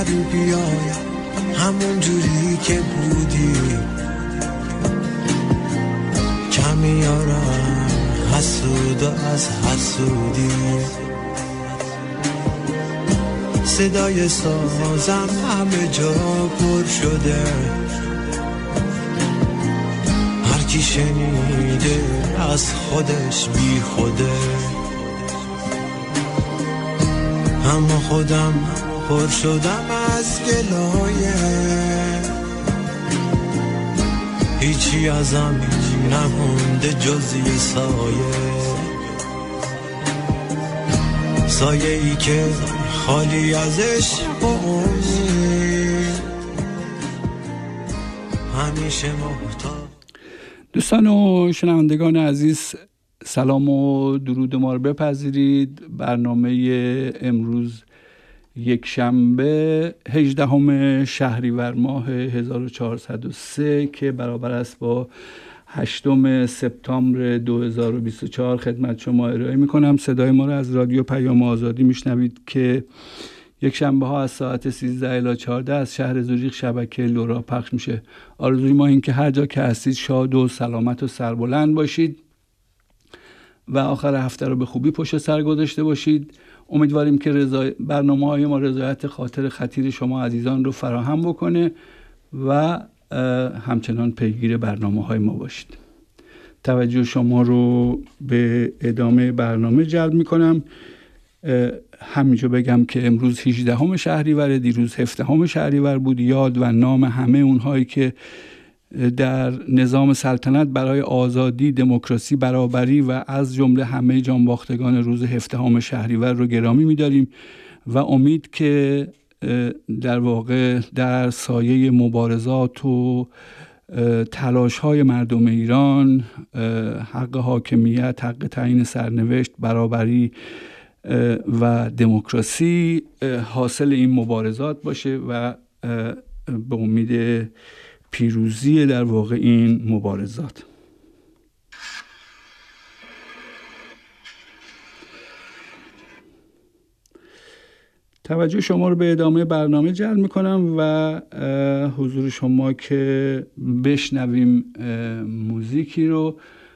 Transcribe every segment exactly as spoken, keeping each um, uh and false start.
بهتر بیای همون جوری که بودی. کمی یارم حسود از حسودی، صدای سازم همه جا پر شده، هر کی شنیده از خودش بی خوده. اما خودم پر شدم از گلایه، هیچی ازم نمونده جز یه سایه، سایه ای که خالی از عشق و امید، همیشه محتاج. دوستان و شنوندگان عزیز، سلام و درود ما رو بپذیرید. برنامه امروز یک شنبه هجدهم شهریور ماه هزار و چهارصد و سه که برابر است با هشتم سپتامبر دو هزار و بیست و چهار خدمت شما ارائه میکنم. صدای ما رو از رادیو پیام آزادی میشنوید که یک شنبه ها از ساعت سیزده الی چهارده از شهر زوریخ شبکه لورا پخش میشه. آرزوی ما این که هر جا که هستید شاد و سلامت و سربلند باشید و آخر هفته رو به خوبی پشت سر گذاشته باشید. امیدواریم که رضای... برنامه های ما رضایت خاطر خطیر شما عزیزان رو فراهم بکنه و همچنان پیگیر برنامه های ما باشید. توجه شما رو به ادامه برنامه جلب می کنم. همینجا بگم که امروز هجدهم شهریور، دیروز هفدهم شهریور بود. یاد و نام همه اونهایی که در نظام سلطنت برای آزادی، دموکراسی، برابری و از جمله همه جانباختگان روز هفدهم شهریور رو گرامی می‌داریم و امید که در واقع در سایه مبارزات و تلاش‌های مردم ایران حق حاکمیت، حق تعیین سرنوشت، برابری و دموکراسی حاصل این مبارزات باشه و به امید پیروزی در واقع این مبارزات. توجه شما رو به ادامه برنامه جلب میکنم و حضور شما که بشنویم موزیکی رو.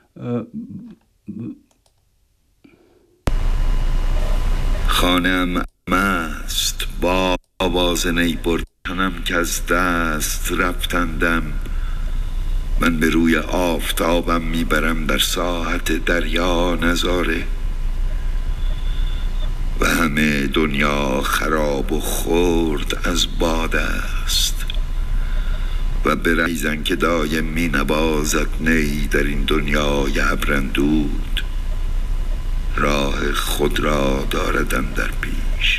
خانم مست با آواز نی بردنم که از دست رفتندم، من به روی آفتابم میبرم در ساحت دریا نظاره و همه دنیا خراب و خرد از باد است و برایزن که دایم می نبازد نی در این دنیای ابرندود، راه خود را داردم در پیش.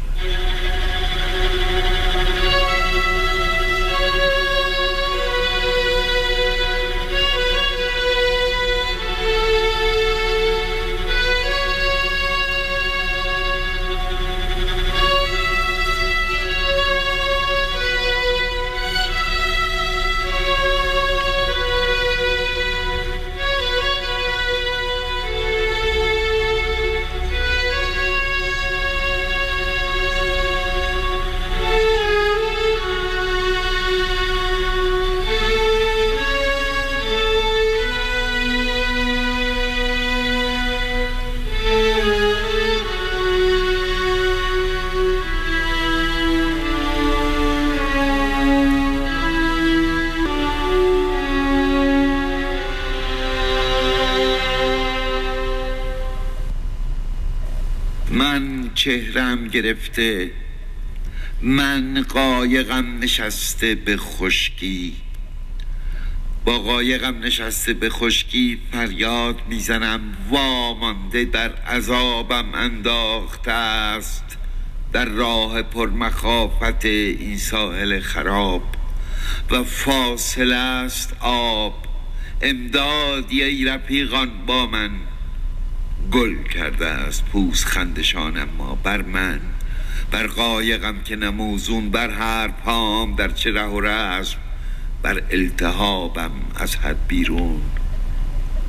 چهرم گرفته، من قایقم نشسته به خشکی، با قایقم نشسته به خشکی فریاد میزنم وامانده در عذابم انداخته است در راه پرمخافت این ساحل خراب و فاصله است آب. امدادی ای رفیقان با من، گل کرده است پوست خندشان اما بر من، بر قایقم که نموزون، بر هر پام در چه ره و رسم، بر التهابم از حد بیرون.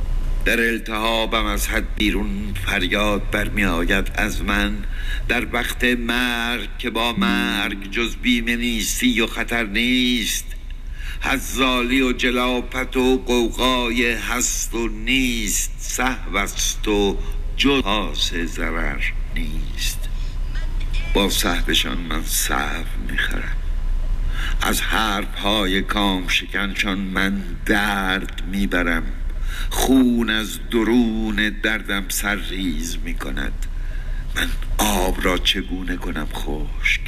در التهابم از حد بیرون فریاد برمی آید از من در وقت مرگ که با مرگ جز بیمه نیستی و خطر نیست، حزالی و جلاپت و قوقای هست و نیست، سهو است و جز حاس ضرر نیست. با سهوشان من سهو میخرم، از حرفهای کام شکنشان من درد میبرم، خون از درون دردم سرریز میکند، من آب را چگونه کنم خشک؟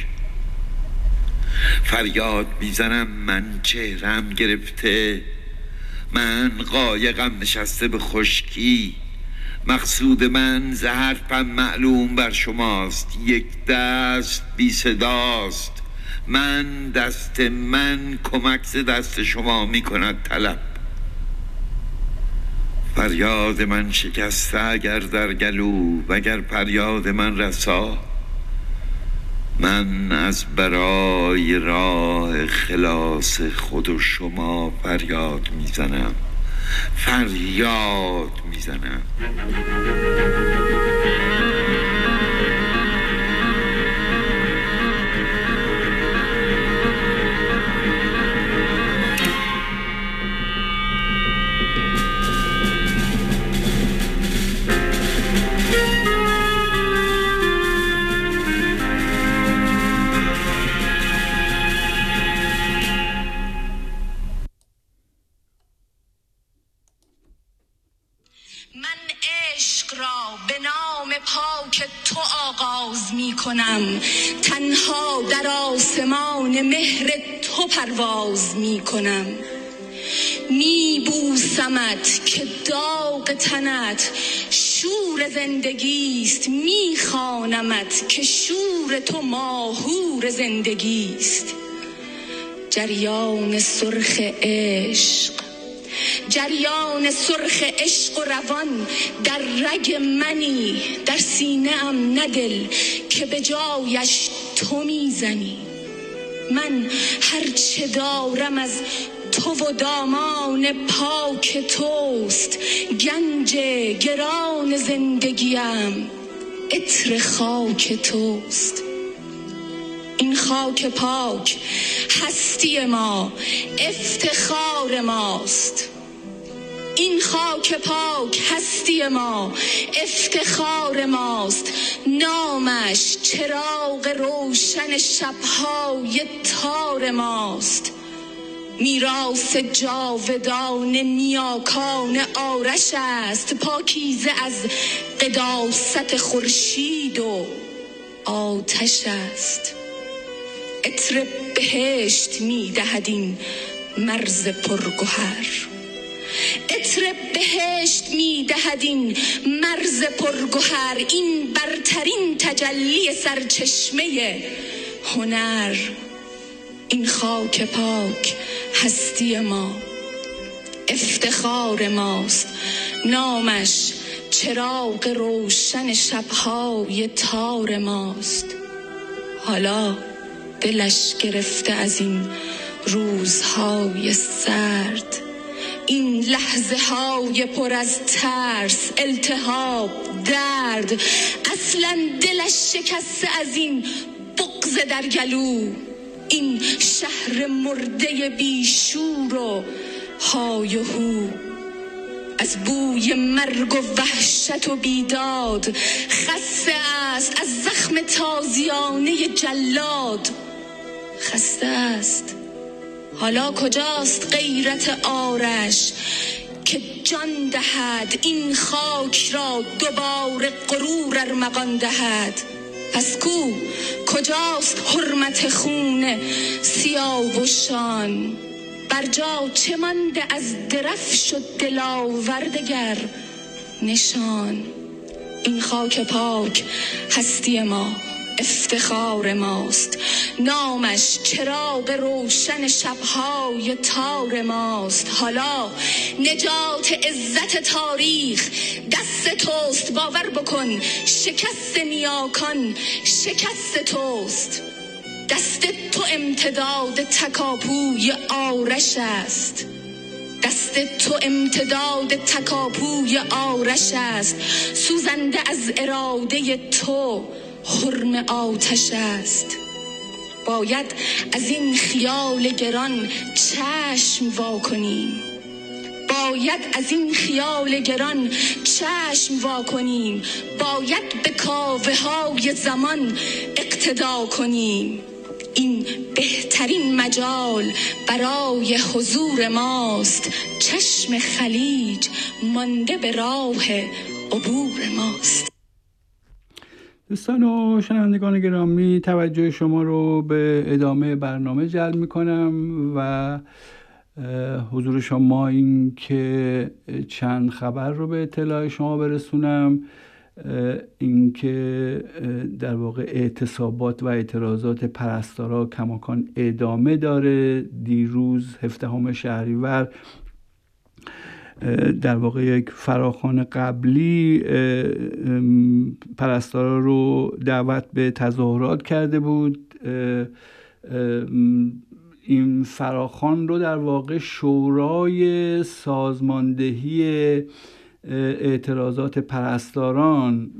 فریاد میزنم من چهرم گرفته، من قایقم نشسته به خشکی، مقصود من ز حرفم معلوم بر شماست، یک دست بی صداست، من دست من کمک ز دست شما میکند طلب. فریاد من شکسته اگر در گلو وگر فریاد من رسا، من از برای راه خلاص خود و شما فریاد میزنم، فریاد میزنم. پاک تو آغاز می کنم، تنها در آسمان مهر تو پرواز می کنم، می بوسمت که داغ تنت شور زندگیست، می خوانمت که شور تو ماهور زندگیست. جریان سرخ عشق، جریان سرخ عشق و روان در رگ منی، در سینه ام نه دل که به جایش تو میزنی. من هرچه دارم از تو و دامان پاک توست، گنج گران زندگیم عطر خاک توست. این خاک پاک هستی ما، افتخار ماست. این خاک پاک هستی ما، افتخار ماست. نامش چراغ روشن شبهای تار ماست. میراث جاودان نیاکان آرش است، پاکیزه از قداست خورشید و آتش است. عطر بهشت میدهد این مرز پرگوهر، عطر بهشت میدهد این مرز پرگوهر. این برترین تجلی سرچشمه هنر. این خاک پاک هستی ما، افتخار ماست. نامش چراغ روشن شبهای تار ماست. حالا دلش گرفته از این روزهای سرد، این لحظه های پر از ترس، التهاب، درد. اصلا دلش شکسته از این بغض در گلو، این شهر مرده بیشور و های و هو. از بوی مرگ و وحشت و بیداد خسته است، از زخم تازیانه جلاد خسته است. حالا کجاست غیرت آرش که جان دهد، این خاک را دوباره غرور ارمغان دهد؟ پس کو کجاست حرمت خون سیاوشان؟ بر جا چه مانده از درفش و دلاور دگر نشان؟ این خاک پاک هستی ما، افتخار ماست. نامش چراغ روشن شبهای تار ماست. حالا نجات عزت تاریخ دست توست، باور بکن شکست نیاکان شکست توست. دست تو امتداد تکاپوی آرش است، دست تو امتداد تکاپوی آرش است، سوزنده از اراده تو حرم آتش است. باید از این خیال گران چشم وا کنیم، باید از این خیال گران چشم وا کنیم، باید به کاوه های زمان اقتدا کنیم. این بهترین مجال برای حضور ماست، چشم خلیج مانده به راه عبور ماست. دوستان و شنوندگان گرامی، توجه شما رو به ادامه برنامه جلب می‌کنم و حضور شما این که چند خبر رو به اطلاع شما برسونم. این که در واقع اعتصابات و اعتراضات پرستارا کماکان ادامه داره. دیروز هفدهم شهریور در واقع یک فراخوان قبلی پرستارا رو دعوت به تظاهرات کرده بود. این فراخوان رو در واقع شورای سازماندهی اعتراضات پرستاران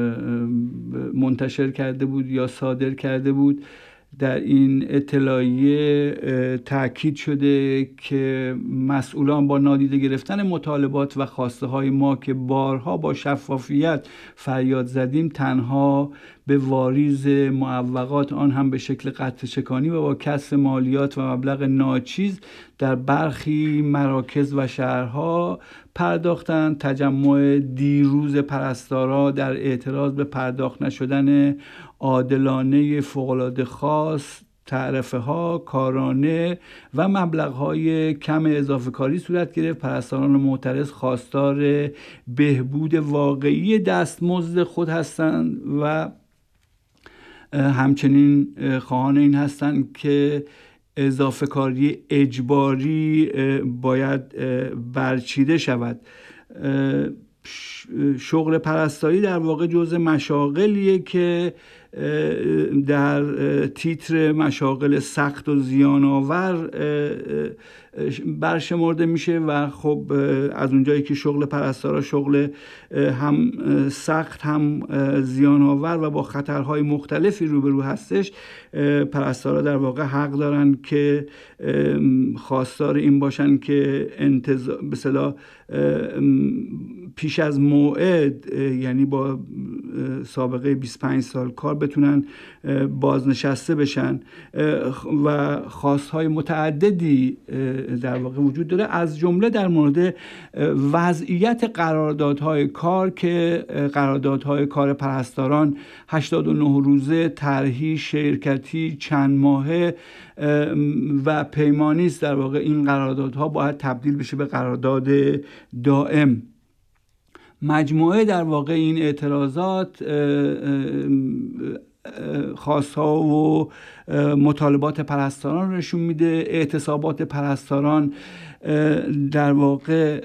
منتشر کرده بود یا صادر کرده بود. در این اطلاعیه تأکید شده که مسئولان با نادیده گرفتن مطالبات و خواسته های ما که بارها با شفافیت فریاد زدیم، تنها به واریز معوقات، آن هم به شکل قطع چکانی و با کسر مالیات و مبلغ ناچیز در برخی مراکز و شهرها پرداختند. تجمع دیروز پرستارا در اعتراض به پرداخت نشدن عادلانه فوق‌العاده خاص، تعرفه ها، کارانه و مبلغ های کم اضافه کاری صورت گرفت. پرستاران معترض خواستار بهبود واقعی دستمزد خود هستند و همچنین خواهان این هستند که اضافه کاری اجباری باید برچیده شود. شغل پرستاری در واقع جزء مشاغلیه که در تیتر مشاغل سخت و زیان‌آور برشمرده میشه و خب از اونجایی که شغل پرستارا شغل هم سخت هم زیان‌آور و با خطرهای مختلفی روبرو هستش، پرستارا در واقع حق دارن که خواستار این باشن که انتظار به اصطلاح پیش از موعد، یعنی با سابقه بیست و پنج سال کار، بتونن بازنشسته بشن و خواستهای متعددی در واقع وجود داره، از جمله در مورد وضعیت قراردادهای کار که قراردادهای کار پرستاران هشتاد و نه روزه، طرحی، شرکتی، چند ماهه و پیمانی است. در واقع این قراردادها باید تبدیل بشه به قرارداد دائم. مجموعه در واقع این اعتراضات خواستها و مطالبات پرستاران نشون میده. اعتصابات پرستاران در واقع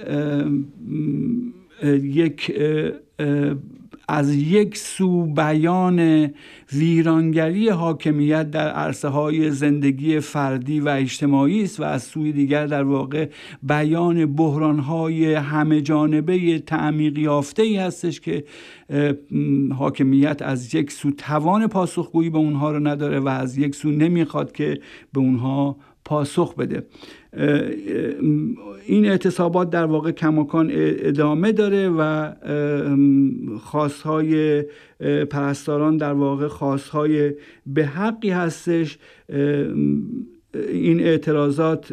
یک از یک سو بیان ویرانگری حاکمیت در عرصه‌های زندگی فردی و اجتماعی است و از سوی دیگر در واقع بیان بحران‌های همه جانبه تعمیق یافته‌ای هستش که حاکمیت از یک سو توان پاسخگویی به اونها رو نداره و از یک سو نمیخواد که به اونها پاسخ بده. این اعتصابات در واقع کماکان ادامه داره و خواستهای پرستاران در واقع خواستهای به حقی هستش. این اعتراضات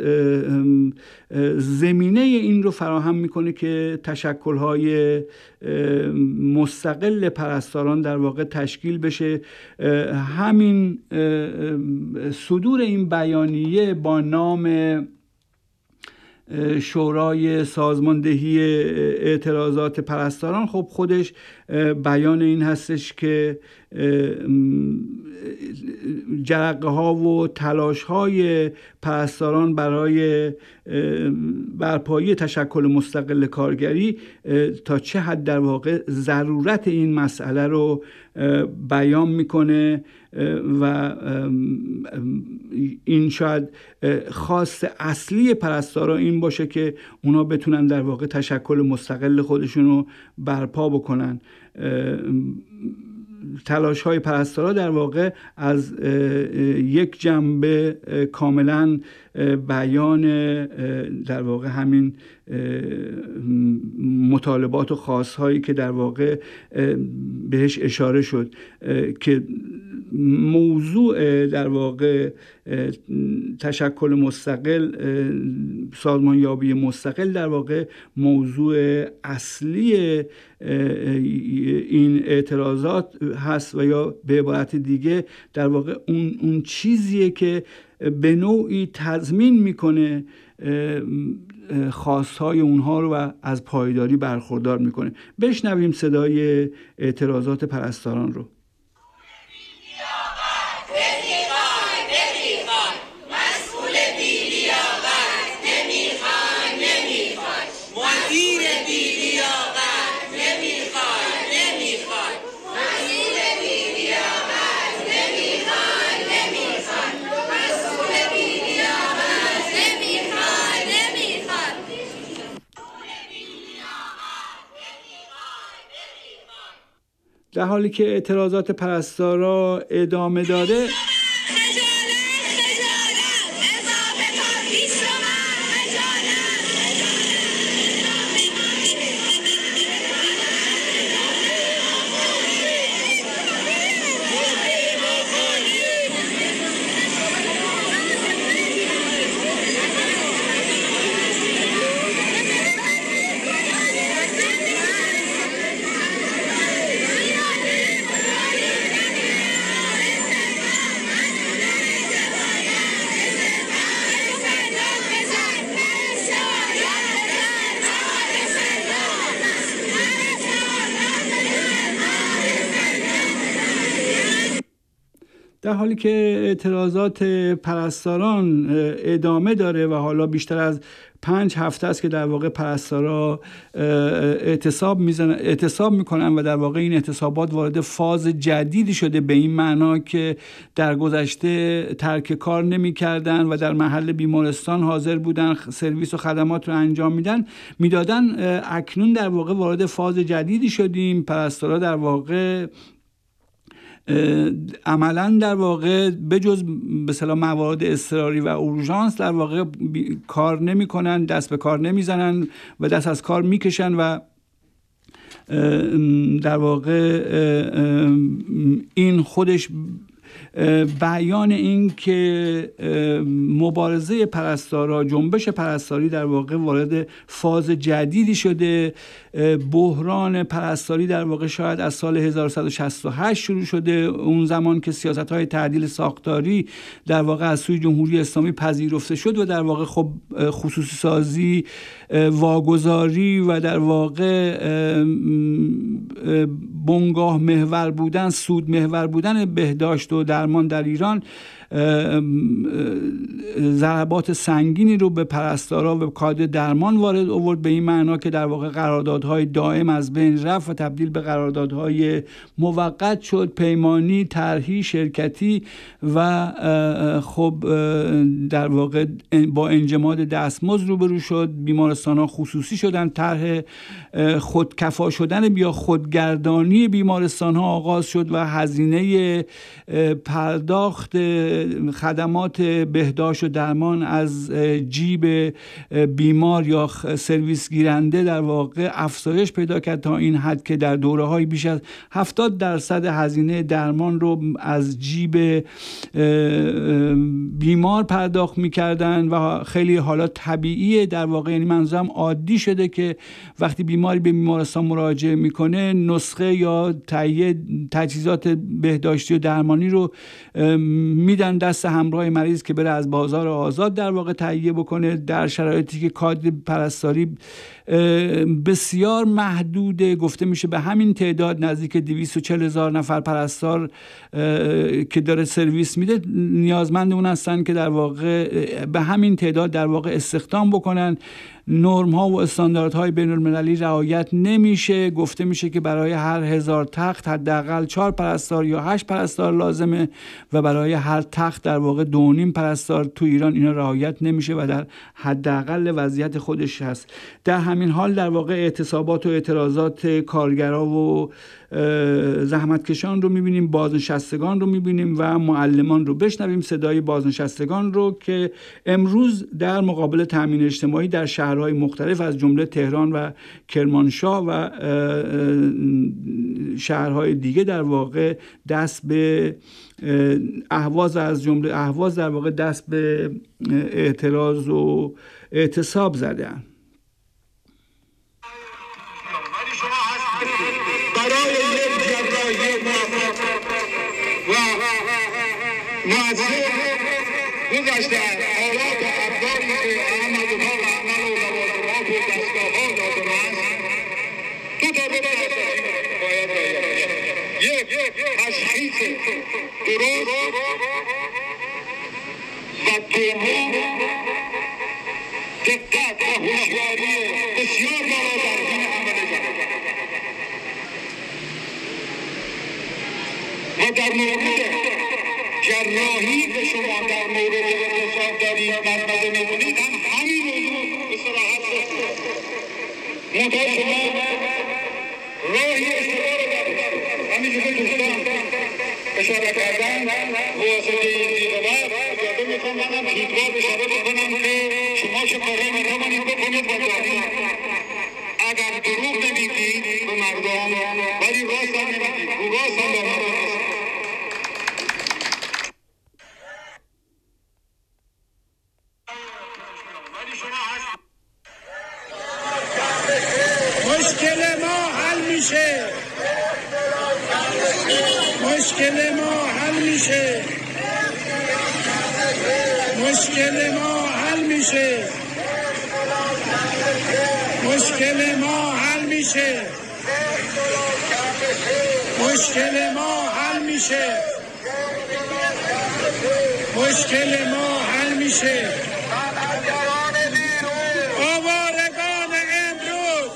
زمینه این رو فراهم میکنه که تشکل‌های مستقل پرستاران در واقع تشکیل بشه. همین صدور این بیانیه با نام شورای سازماندهی اعتراضات پرستاران خب خودش بیان این هستش که جرقه ها و تلاش های پرستاران برای برپایی تشکل مستقل کارگری تا چه حد در واقع ضرورت این مسئله رو بیان میکنه و این شاید خواست اصلی پرستارا این باشه که اونا بتونن در واقع تشکل مستقل خودشون رو برپا بکنن. تلاش های پرستارا در واقع از یک جنبه کاملا بیان در واقع همین مطالبات و خواست هایی که در واقع بهش اشاره شد که موضوع در واقع تشکل مستقل، سازمانیابی مستقل در واقع موضوع اصلی این اعتراضات هست و یا به عبارت دیگه در واقع اون اون چیزیه که به نوعی تضمین میکنه خواستهای اونها رو و از پایداری برخوردار میکنه. بشنویم صدای اعتراضات پرستاران رو. در حالی که اعتراضات پرستارا ادامه داره، در حالی که اعتراضات پرستاران ادامه داره و حالا بیشتر از پنج هفته است که در واقع پرستارا اعتصاب میزنن اعتصاب میکنن و در واقع این اعتصابات وارد فاز جدیدی شده، به این معنا که در گذشته ترک کار نمیکردن و در محل بیمارستان حاضر بودن، سرویس و خدمات رو انجام میدن میدادن. اکنون در واقع وارد فاز جدیدی شدیم. پرستارا در واقع عملا در واقع بجز به اصطلاح موارد اضطراری و اورژانس در واقع کار نمی کنن، دست به کار نمی زنن و دست از کار می کشن و در واقع این خودش بیان این که مبارزه پرستارا، جنبش پرستاری در واقع وارد فاز جدیدی شده. بحران پرستاری در واقع شاید از سال هزار و سیصد و شصت و هشت شروع شده، اون زمان که سیاست‌های تعدیل ساختاری در واقع از سوی جمهوری اسلامی پذیرفته شد و در واقع خب خصوصی سازی، واگذاری و در واقع بنگاه محور بودن، سود محور بودن بهداشت و درمان در ایران ضربات سنگینی رو به پرستارا و به کادر درمان وارد آورد، به این معنا که در واقع قراردادهای دائم از بین رفت و تبدیل به قراردادهای موقت شد، پیمانی، طرحی، شرکتی و خب در واقع با انجماد دستمزد روبرو شد. بیمارستان‌ها خصوصی شدن، طرح خودکفا شدن یا خودگردانی بیمارستان‌ها آغاز شد و هزینه پرداخت خدمات بهداشت و درمان از جیب بیمار یا سرویس گیرنده در واقع افزایش پیدا کرد تا این حد که در دوره‌های بیش از هفتاد درصد هزینه درمان رو از جیب بیمار پرداخت می‌کردن و خیلی حالا طبیعیه در واقع، یعنی منظورم عادی شده که وقتی بیماری به بیمارستان مراجعه میکنه نسخه یا یا تهیه تجهیزات بهداشتی و درمانی رو میدن دست همراه مریض که بره از بازار آزاد در واقع تهیه بکنه، در شرایطی که کادر پرستاری بسیار محدوده. گفته میشه به همین تعداد نزدیک دویست و چهل هزار نفر پرستار که داره سرویس میده نیازمند اون هستن که در واقع به همین تعداد در واقع استخدام بکنن. نرم ها و استانداردهای بین المللی رعایت نمیشه. گفته میشه که برای هر هزار تخت حداقل چهار پرستار یا هشت پرستار لازمه و برای هر تخت در واقع دو نیم پرستار. تو ایران اینا رعایت نمیشه و در حداقل وضعیت خودش هست. در همین حال در واقع اعتصابات و اعتراضات کارگرا و زحمتکشان رو میبینیم، بازنشستگان رو میبینیم و معلمان رو. بشنویم صدای بازنشستگان رو که امروز در مقابل تامین اجتماعی در شهرهای مختلف از جمله تهران و کرمانشاه و شهرهای دیگه در واقع دست به اهواز از جمله اهواز در واقع دست به اعتراض و اعتصاب زدن. برای یک جراحی موفق و موثر گذشته آلات و ابزاری که احمدها و عمل و لوازمات و دستگاه‌ها لازم است دو تا به باید رعایت یک تشخیص درست و دوم دقت و هوشیاری بسیار بالا در این عمل جراحی. و در مورد جراحی که شما در مورد اقتصاد دارید مطمئن می‌کنید هم همین موضوع به صراحت است. منتها شما راهی اشتباه رو دارید. همینجور که دوستان اشاره کردن واسطه این دیگران اجازه میخوام منم زودوار اشاره بکنم که شما چه کارها میتوانید بکنید و دارید. اگر دروغ نمیگید به مردم ولی راست هم نمیگید، رو راست هم دارم هست. مشکل ما حل میشه، مشکل ما حل میشه، مشکل ما حل میشه، مشکل ما حل میشه، مشکل ما حل میشه، مشکل ما حل میشه. آوارگان امروز،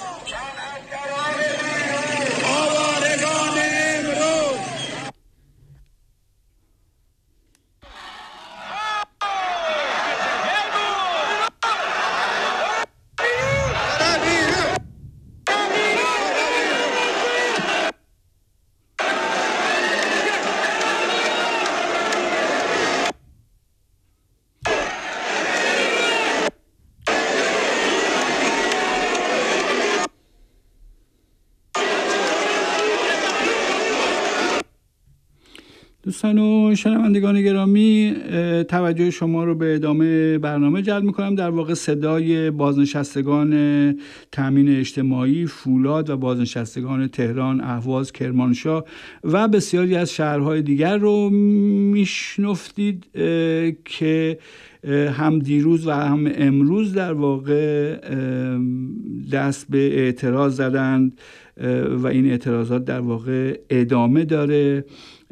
آوارگان امروز دوستان و شنوندگان گرامی، توجه شما رو به ادامه برنامه جلب می‌کنم. در واقع صدای بازنشستگان تامین اجتماعی، فولاد و بازنشستگان تهران، اهواز، کرمانشاه و بسیاری از شهرهای دیگر رو میشنفتید که هم دیروز و هم امروز در واقع دست به اعتراض زدند و این اعتراضات در واقع ادامه داره.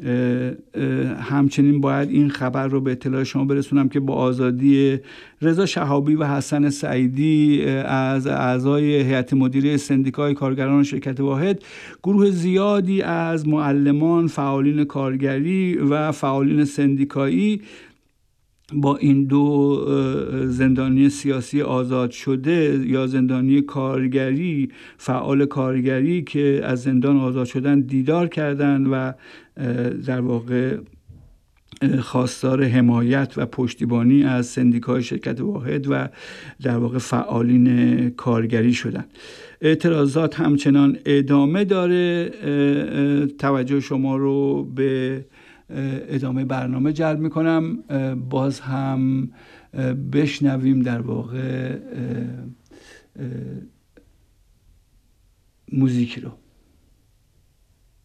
همچنین باید این خبر رو به اطلاع شما برسونم که با آزادی رضا شهابی و حسن سعیدی از اعضای هیئت مدیره سندیکای کارگران شرکت واحد، گروه زیادی از معلمان، فعالین کارگری و فعالین سندیکایی با این دو زندانی سیاسی آزاد شده یا زندانی کارگری، فعال کارگری که از زندان آزاد شدن دیدار کردند و در واقع خواستار حمایت و پشتیبانی از سندیکای شرکت واحد و در واقع فعالین کارگری شدند. اعتراضات همچنان ادامه داره. توجه شما رو به ادامه برنامه جلب میکنم. باز هم بشنویم در واقع موزیکی رو.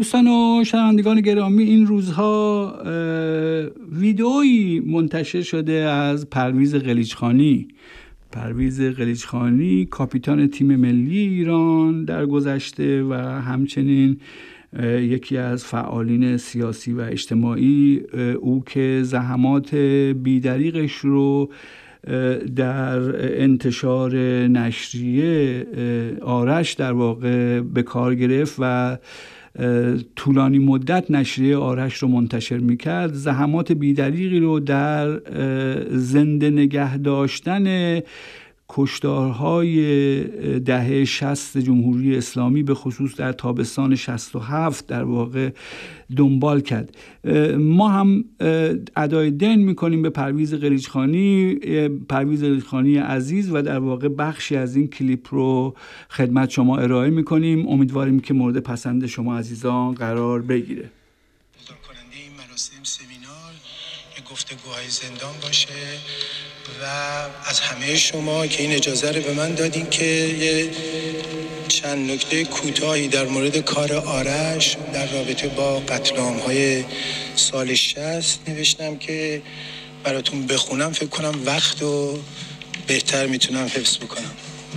دوستان و شنوندگان گرامی، این روزها ویدئویی منتشر شده از پرویز قلیچخانی. پرویز قلیچخانی کاپیتان تیم ملی ایران در گذشته و همچنین یکی از فعالین سیاسی و اجتماعی، او که زحمات بیدریغش رو در انتشار نشریه آرش در واقع به کار گرفت و طولانی مدت نشریه آرش رو منتشر میکرد، زحمات بیدریغی رو در زنده نگه داشتن کشتارهای دهه شصت جمهوری اسلامی به خصوص در تابستان شصت و هفت در واقع دنبال کرد. ما هم ادای دین میکنیم به پرویز قلیچخانی، پرویز قلیچخانی عزیز، و در واقع بخشی از این کلیپ رو خدمت شما ارائه میکنیم. امیدواریم که مورد پسند شما عزیزان قرار بگیره. کننده این مراسم سمینار یک گفتگوهای زندان باشه و از همه شما که این اجازه رو به من دادین که یه چند نکته کوتاهی در مورد کار آرش در رابطه با قتل عام‌های سال شصت نوشتم که براتون بخونم. فکر کنم وقت رو بهتر میتونم حفظ بکنم.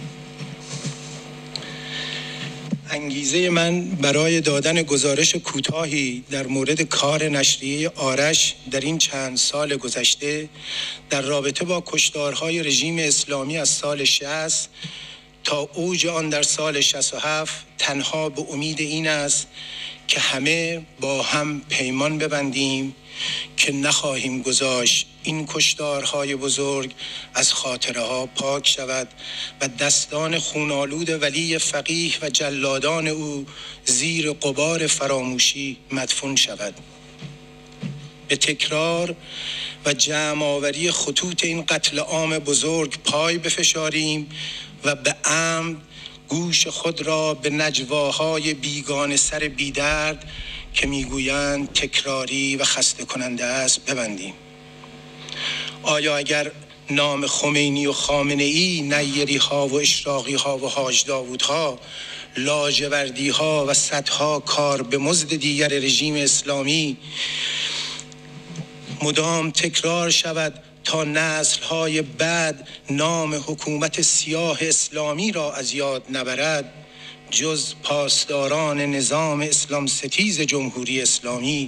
انگیزه من برای دادن گزارش کوتاهی در مورد کار نشریه آرش در این چند سال گذشته در رابطه با کشتارهای رژیم اسلامی از سال شصت تا اوج آن در سال شصت و هفت تنها به امید این است که همه با هم پیمان ببندیم که نخواهیم گذاشت این کشتارهای بزرگ از خاطره ها پاک شود و دستان خونالود ولی فقیه و جلادان او زیر غبار فراموشی مدفون شود. به تکرار و جمع آوری خطوط این قتل عام بزرگ پای بفشاریم و به عمد گوش خود را به نجواهای بیگانه سر بیدرد که میگویند تکراری و خسته کننده است ببندیم. آیا اگر نام خمینی و خامنه ای، نیری ها و اشراقی ها و حاج داوود ها، لاجوردی ها و صدها کار به مزد دیگر رژیم اسلامی مدام تکرار شود تا نسل‌های بعد نام حکومت سیاه اسلامی را از یاد نبرد، جز پاسداران نظام اسلام ستیز جمهوری اسلامی